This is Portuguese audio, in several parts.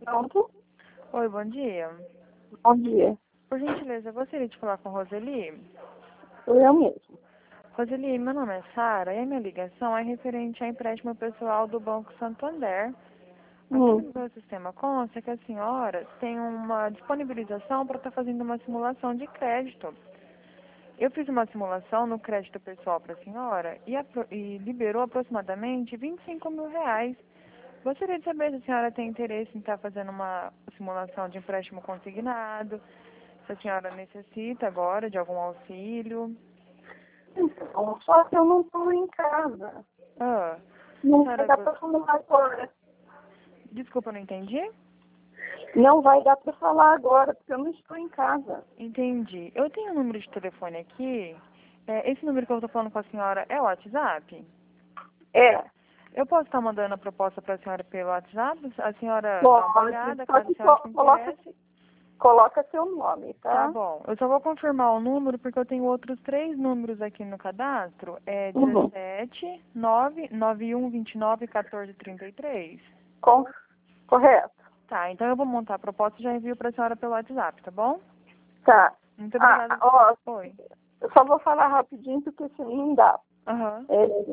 Pronto. Oi, bom dia. Bom dia. Por gentileza, eu gostaria de falar com Roseli. Sou eu mesmo. Roseli, meu nome é Sara e a minha ligação é referente a empréstimo pessoal do Banco Santander. Aqui no meu sistema consta que a senhora tem uma disponibilização para estar fazendo uma simulação de crédito. Eu fiz uma simulação no crédito pessoal para a senhora e liberou aproximadamente R$ 25.000. Gostaria de saber se a senhora tem interesse em estar fazendo uma simulação de empréstimo consignado, se a senhora necessita agora de algum auxílio. Então, só que eu não estou em casa. Ah, Não vai senhora, dar para falar agora. desculpa, não entendi? Não vai dar para falar agora, porque eu não estou em casa. Entendi. Eu tenho um número de telefone aqui. Esse número que eu estou falando com a senhora é o WhatsApp? É, Eu posso estar mandando a proposta para a senhora pelo WhatsApp? A senhora dá uma pode. olhada, Só caso que a senhora se interesse. coloca seu nome, Tá tá? bom. Eu só vou confirmar o número porque eu tenho outros 3 números aqui no cadastro. É Uhum. 17 991 29 14 33. Correto. Tá, então eu vou montar a proposta e já envio para a senhora pelo WhatsApp, tá bom? Tá. Muito obrigada. Ó, Oi. eu só vou falar rapidinho, porque senão não dá. Aham.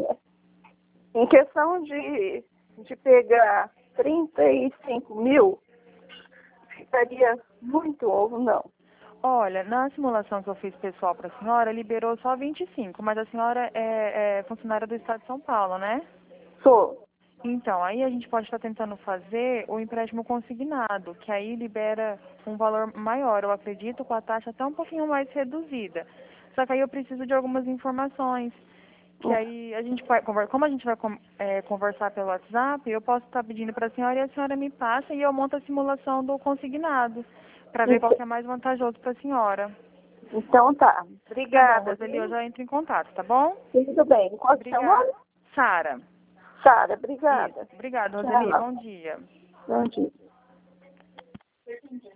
Em questão de pegar 35 mil, ficaria muito ou não? Olha, na simulação que eu fiz pessoal para a senhora, liberou só 25, mas a senhora é funcionária do Estado de São Paulo, né? Sou. Então, aí a gente pode estar tentando fazer o empréstimo consignado, que aí libera um valor maior, eu acredito, com a taxa até um pouquinho mais reduzida. Só que aí eu preciso de algumas informações, que aí a gente vai, como a gente vai conversar pelo WhatsApp, eu posso estar pedindo para a senhora e a senhora me passa e eu monto a simulação do consignado, para ver qual que é mais vantajoso para a senhora. Então tá. Tá bom, Obrigada. Roseli, eu já entro em contato, tá bom? Tudo bem. Qual é o seu nome? Obrigada. Sara. Sara, Isso. obrigada. Obrigada, Roseli. Tchau. Bom dia. Bom dia.